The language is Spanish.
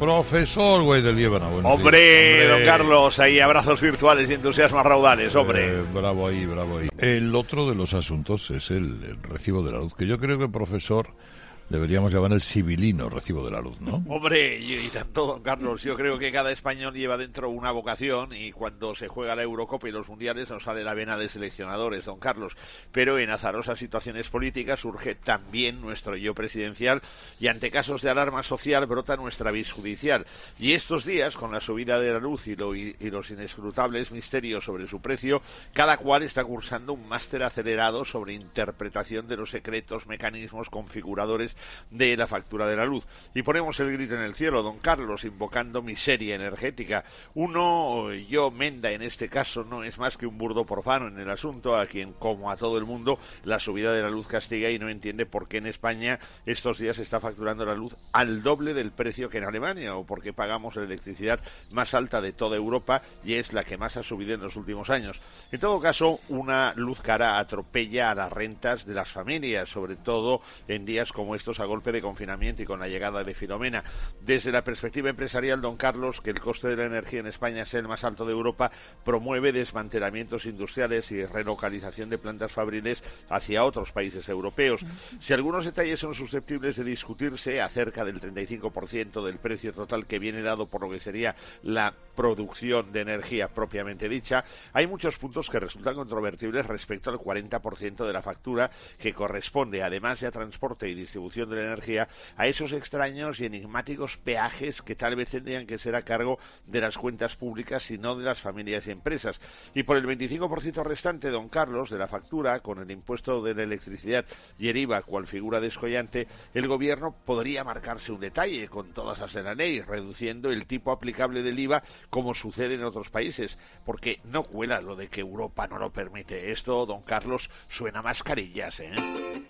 Profesor Güey del Líbano. Hombre, don Carlos, ahí abrazos virtuales y entusiasmos raudales, hombre. Bravo ahí, bravo ahí. El otro de los asuntos es el recibo de la luz, que yo creo que, profesor, deberíamos llamar el civilino recibo de la luz, ¿no? Hombre, y tanto, don Carlos, yo creo que cada español lleva dentro una vocación y cuando se juega la Eurocopa y los Mundiales nos sale la vena de seleccionadores, don Carlos. Pero en azarosas situaciones políticas surge también nuestro yo presidencial y ante casos de alarma social brota nuestra vis judicial. Y estos días, con la subida de la luz y los inescrutables misterios sobre su precio, cada cual está cursando un máster acelerado sobre interpretación de los secretos mecanismos configuradores de la factura de la luz. Y ponemos el grito en el cielo, don Carlos, invocando miseria energética. Yo, Menda, en este caso, no es más que un burdo profano en el asunto, a quien, como a todo el mundo, la subida de la luz castiga y no entiende por qué en España estos días se está facturando la luz al doble del precio que en Alemania, o por qué pagamos la electricidad más alta de toda Europa y es la que más ha subido en los últimos años. En todo caso, una luz cara atropella a las rentas de las familias, sobre todo en días como estos a golpe de confinamiento y con la llegada de Filomena. Desde la perspectiva empresarial, don Carlos, que el coste de la energía en España sea el más alto de Europa, promueve desmantelamientos industriales y relocalización de plantas fabriles hacia otros países europeos. Si algunos detalles son susceptibles de discutirse, acerca del 35% del precio total que viene dado por lo que sería la producción de energía propiamente dicha, hay muchos puntos que resultan controvertibles respecto al 40% de la factura que corresponde, además de a transporte y distribución de la energía, a esos extraños y enigmáticos peajes que tal vez tendrían que ser a cargo de las cuentas públicas y no de las familias y empresas. Y por el 25% restante, don Carlos, de la factura, con el impuesto de la electricidad y el IVA cual figura descollante, el gobierno podría marcarse un detalle con todas las de la ley, reduciendo el tipo aplicable del IVA como sucede en otros países, porque no cuela lo de que Europa no lo permite. Esto, don Carlos, suena a mascarillas, ¿eh?